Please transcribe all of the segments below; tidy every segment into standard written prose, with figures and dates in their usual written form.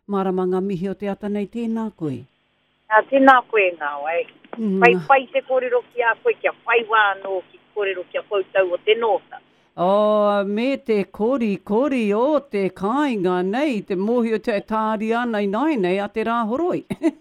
maramanga mihi o te ata nei tēnā koe. Tēnā koe ngā wai. Pai te kōrero ki a koe, kia whai wāno ki kōrero kia koutou o te nōta. Me te kori o te kāinga nei, te mohi o te tāri ana i nei a te rāhoroi.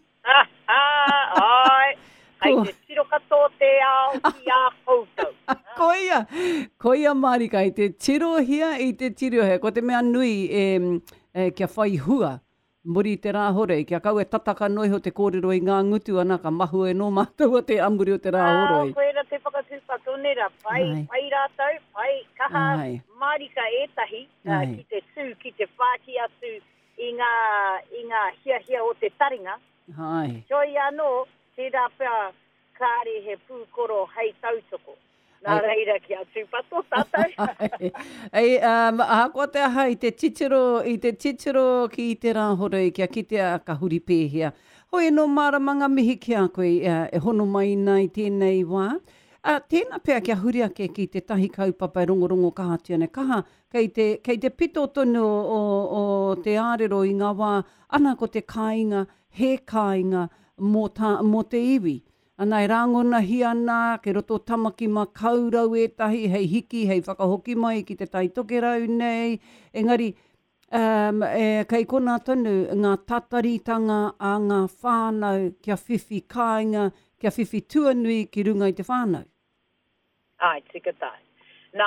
Ai, hei te tiro katoa te ao ki a koutou. Koia Marika, i te tirohia i te tirohia. Ko te mea nui kia whai hua. Muri te rāhorei, kia kau e tataka noi ho te kōrero i ngā ngutu anaka mahu e no mātou o te amuri o te rāhorei. Koe ra te whakatūpa tōnera, pai rātou, pai kaha Marika etahi, ki te tū, ki te whāki atu i ngā hia o te taringa. Toi anō, te rāpea kāre he pūkoro hei tautoko. Nā reira ki a tūpato tātou. Hako te aha i te titiro ki te rāhorei kia kitea ka huri pēhia. Hoi no māramanga mihi ki a koe e hono mai nei tēnei wā. Tēnā pēr kia huri ake ki te tahi kaupapa rongorongo kahatia ne kaha. Kei te pito tonu o te ārero i ngā wā, ana ko te kāinga, he kāinga mō te iwi. Anai rāngona hi ana, ke roto tamaki ma kaurau e tahi, hei hiki, hei whakahoki mai ki te taitoke rau nei. Engari, kei kona tonu, ngā tataritanga a ngā whānau kia whiwhi kāinga, kia whiwhi tuanui ki runga i te whānau. Ai, tika tai. Nā,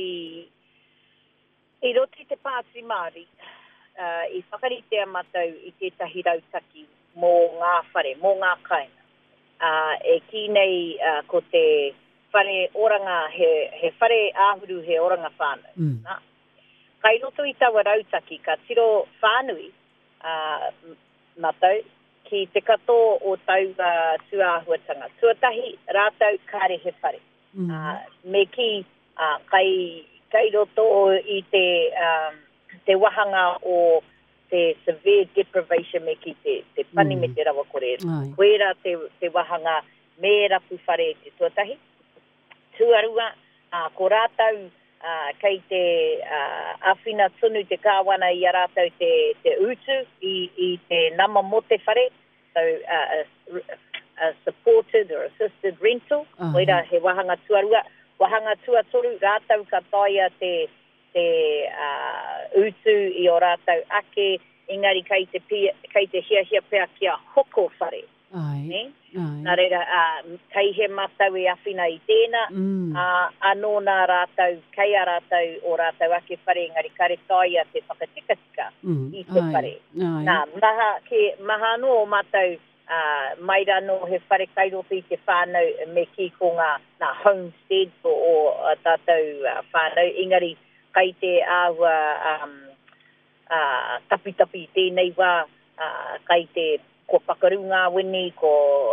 i roti te Pāti Māori, i whakaritea matau i tētahi rautaki mō ngā whare, mō ngā kāinga. E ki nei ko te whare oranga, he whare āhuru he oranga whānau. Kai roto i taua rautaki, ka tiro whānui matau ki te kato o tau tuāhuatanga. Tuatahi rātau kāre he whare. Me ki kai roto i te wahanga o te severe deprivation me ki te pani me te rawa kore. Koera te wahanga me rapu whare te tuatahi. Tuarua, ko rātau kei te awhina tunu te kāwana i a rātau te utu i te nama mo te whare. So, a supported or assisted rental. Koera he wahanga tuarua. Wahanga tuatoru rātau ka taia te utu i o rātau ake, engari kei te hia pēr kia hoko whare. Nā reira, kei he matau e awhina i tēnā, anō nā rātau, kei a rātau o rātau ake whare, engari kare taia te whakatikatika i te whare. Nā, maha anō o matau, mai rano he whare kairoto i te whānau me ki ko ngā homestead o tātou whānau, engari, kai te āua tapi tēnei wā, kai te ko pakaru ngā wini, ko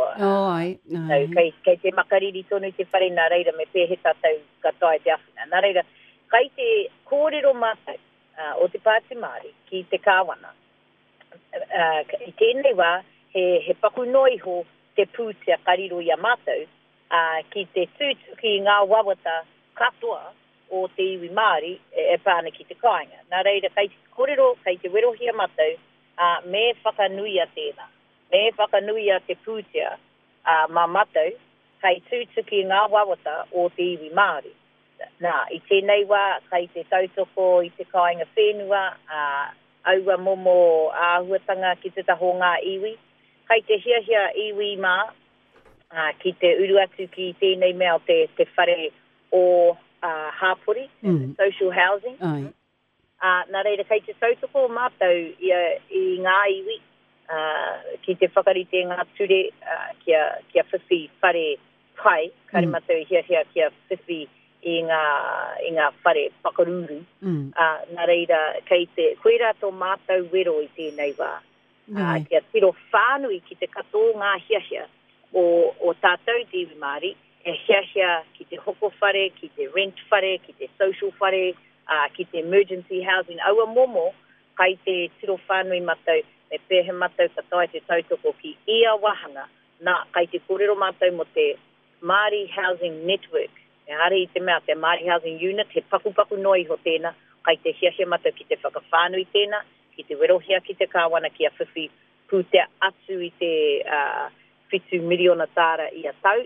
kai te makariri tonu te whare, nā reira me pēhe tātou katoa te awhina. Nā reira, kai te kōrero mātou o te Pāti Māori ki te kāwana. I tēnei wā, he paku noi ho te pūtea kariro i a mātou, ki te tūtuki ngā wawata katoa, o te iwi Māori e pāna ki te kāinga. Nā reira, kei te kōrero, kei te werohia matau, me whakanui a tēnā. Me whakanui a te pūtea mā matau, kei tūtuki ngā wawata o te iwi Māori. Nā, i tēnei wā, kei te tautoko i te kāinga whenua, aua momo āhuatanga ki te taho ngā iwi. Kei te hia iwi mā, ki te uru atu ki tēnei mea o te whare o hāpori, social housing. Nā reira, kei te tautoko mātou i ngā iwi, ki te whakarite ngā ture, kia whiwhi whare pai, kare mātou hia kia whiwhi i ngā whare pakaruru. Nā reira, kei te koera tō mātou wero i tēnei wā. Kia tiro whānui ki te kato ngā hia o tātou te iwi Māori, e hia ki te hoko whare, ki te rent whare, ki te social whare, ki te emergency housing. Aua momo, kai te tiro whānui matau, me pēhe matau ka tai te tautoko ki ia wahanga, nā kai te kōrero matau mo te Māori Housing Network. E hare i te mea, te Māori Housing Unit, he paku noi ho tēnā, kai te hia matau ki te whakawhānui tēnā, ki te werohia ki te kāwana ki a whiwhi pūtea atu i te 7 miliona tāra i a tau.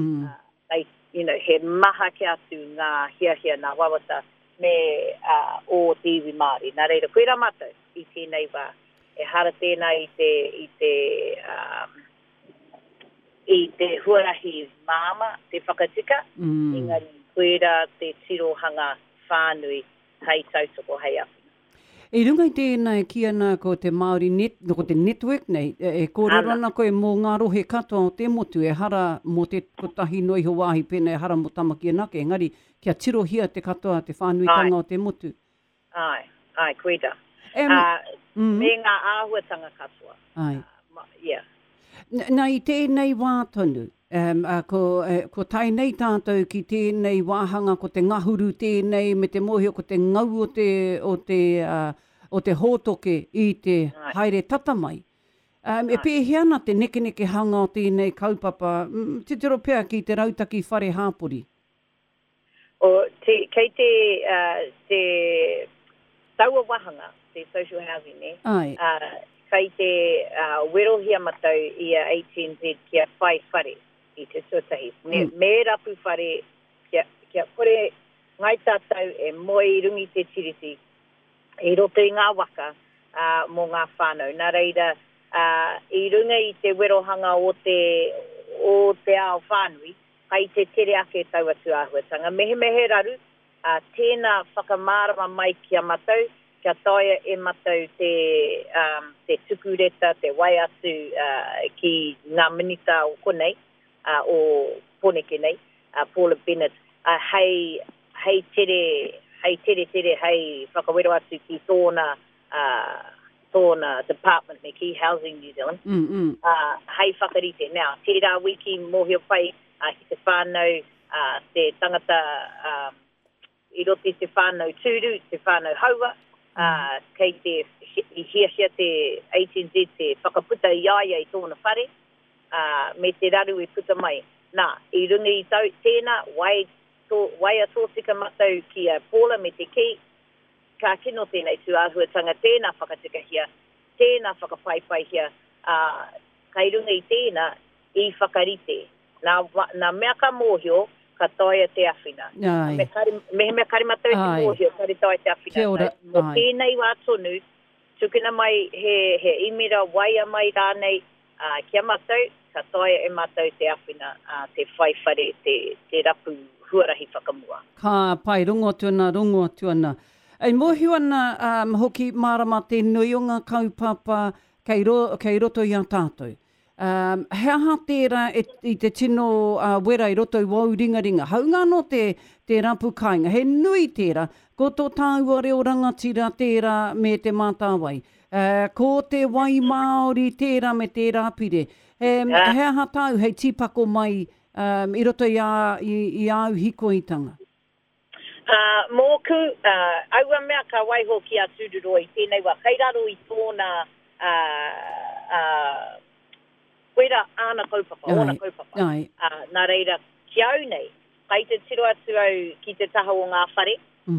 He maha ke atu ngā hia ngā wawata me o te iwi Māori. Nā reira, koe rā mātou i tēnei wā. E hara tēnā i te huarahi māma, te whakatika, engari koe rā te tirohanga whānui hei tautoko hei awhina. E runga i tēnei ki ana ko te Māori ko te network nei, e kōrerona koe mō ngā rohe katoa o te motu, e hara mō te kotahi noi ho wāhi pēnei, e hara mō tamaki anake, engari kia tirohia te katoa, te whānuitanga o te motu. Ai, koe rā. Me ngā āhuatanga katoa. Ai. Nā i tēnei wā tonu, ko tai nei tātou ki tēnei wāhanga, ko te ngahuru tēnei, me te mohio, ko te ngau o te hōtoke i te haere tatamai. E pēhea ana te neke hanga o tēnei kaupapa, te tero pēr ki te rautaki whare hāpori. Kei te taua wahanga, te social housing, ne? Ai. Kei te werohia matau i a 18Z kia whai whare i te sotahi. Me rapu whare kia kore ngai tātou e moe i rungi te tiriti i roto i ngā waka mō ngā whānau. Nā reira, i runga i te werohanga o te ao whānui, kai te tere ake tau atu āhuatanga. Mehe raru, tēnā whakamārama mai kia matau, kia taia e matau te tukureta, te wai atu ki ngā minita o konei, o poneke nei, Paula Bennett, hei tere, hei whakawero atu ki tōna department me ki Housing New Zealand, hei whakarite. Now, tērā wiki mohio pai ki te whānau, te tangata i roti te whānau tūru, te whānau haua, kei te hia te 18Z te whakaputa iaia i tōna whare, me te raru i puta mai. Nā, i runga i tau tēnā, wai a tōtika matau ki a Paula me te ki, ka kino tēnei tu āhuatanga tēnā whakatika hia, tēnā whakapaipai hia, kai runga i tēnā i whakarite. Nā mea ka mōhio, ka taia te awhina. Mea karimatau te mōhio, ka taia te awhina. Kia ora. Mō tēnei wā tonu, tukina mai he imira waia mai rānei, kia matau, ka taia e matau te awhina, te whaiwhare, te rapu huarahi whakamua. Ka pai, rongo tuana. Ei mōhio ana hoki marama te nui o ngā kaupapa kei roto i a tātou. He aha tērā i te tino wera i roto i wau ringa. Haunga no te rapu kāinga. He nui tērā. Ko tō tāua reo rangatira tērā me te mātāwai. Ko te wai Māori tērā me tērā pire. He aha tāu hei tīpako mai i roto i au hikoitanga. Mōku, aua mea ka waiho ki a tūruro i tēnei wā. Kei raro i tōna koera ana kaupapa, ona kaupapa. Nā reira, ki au nei, kai te tiro atu au ki te taha o ngā whare,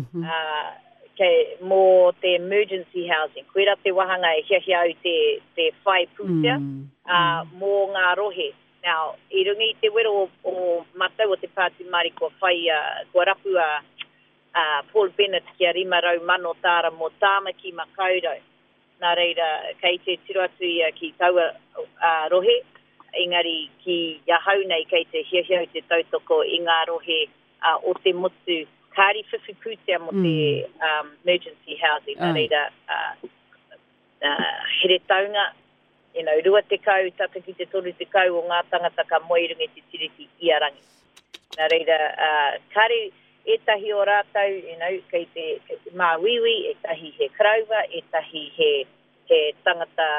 mō te emergency housing. Koera te wahanga e hiahia au te whai pūtea, mō ngā rohe. Now, i rungi te wero o matau o te Pāti Māori kua whai, kua rapu Paul Bennett ki a 5,000 tāra mō tāmaki makaurau. Nā reira, kei te tiro atu ia ki taua rohe, engari ki iahau nei kei te hiahiau te tautoko i ngā rohe o te motu, kāri whiwhi pūtea mo te emergency housing. Nā reira, here taunga, rua te kau, tata ki te toru te kau o ngā tangata ka moirungi te tiriti i a rangi. Nā reira, kāri etahi o rātau, kei te māwiwi, etahi he krauwa, etahi he tangata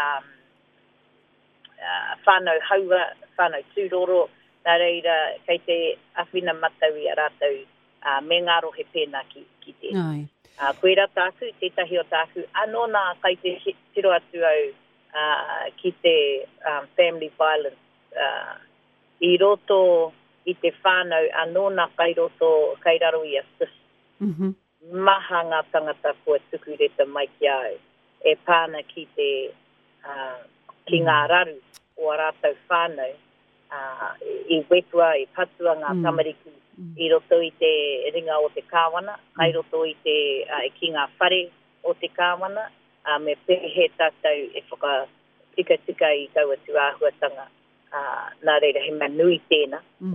whānau haua, whānau tūroro, nā reira, kei te awhina matau i a rātau, me ngā rohe pēnā ki te. Koe rā tāku, tētahi o tāku, anō kai te tiro atu au ki te family violence, i roto i te whānau, anō kai roto, kai raro i a sis. Maha ngā tangata kua tukureta mai ki au. e pāna ki te ki ngā raru o a rātau whānau i wetua, i patua ngā tamariki i roto i te ringa o te kāwana, kai roto i te ki ngā whare o te kāwana, me pehe tātou e whaka tika i kaua tu āhuatanga. Nā reira he manui tēnā,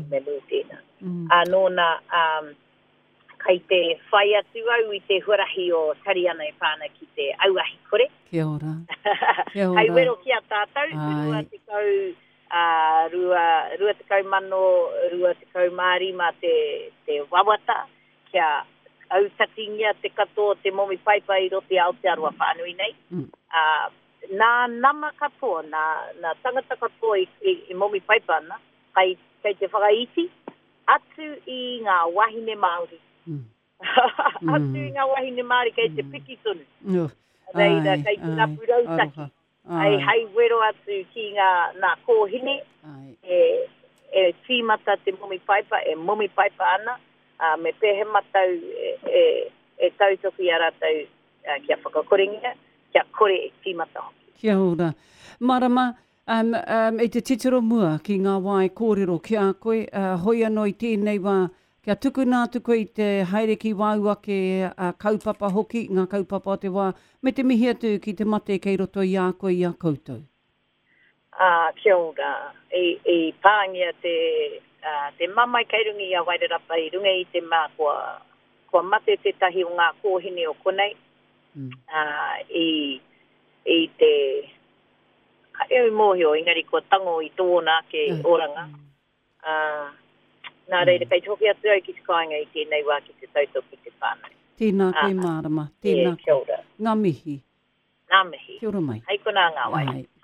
Nōna, kai te whai atu au i te huarahi o Tariana e pāna ki te auahi kore. Kia ora. Kai wero ki a tātou, rua te kau mano, rua te kau maari ma te wawata, kia au tatingia te katoa te momi paipa i roti Aotearoa whānui nei. Nā nama katoa, nā tangata katoa i momi paipa ana, kai te whakaiti, atu i ngā wahine Māori. Atu i ngā wahine Māori kei te piki tunu. Reira, kei te napu rautaki. Ai hei wero atu ki ngā kōhine, e tīmata te momi paipa, e momi paipa ana, me pehe matau e tautoki a rātau kia whakakoringia, kia kore e tīmata hoki. Kia ora. Marama, e te titiro mua ki ngā wai kōrero ki a koe, hoi anō i tēnei wā, kia tuku nā tuku i te haere ki wāuake kaupapa hoki, ngā kaupapa o te wā, me te mihi atu ki te mate kei roto i a koe i a koutou. Kia ora. I pāngia te mamai kei rungi i a Wairarapa i runga i te mā kua mate te tahi o ngā kōhine o konei. I te kai mōhio, ingari kua tango i tōna ke oranga. Nā reira, kai toki atu au ki te kāinga i tēnei wā ki te tautoki te whānau. Tēnā koe Marama, tēnā koe. Ngā mihi. Ngā mihi. Kia ora mai. Hei kona ngā wai.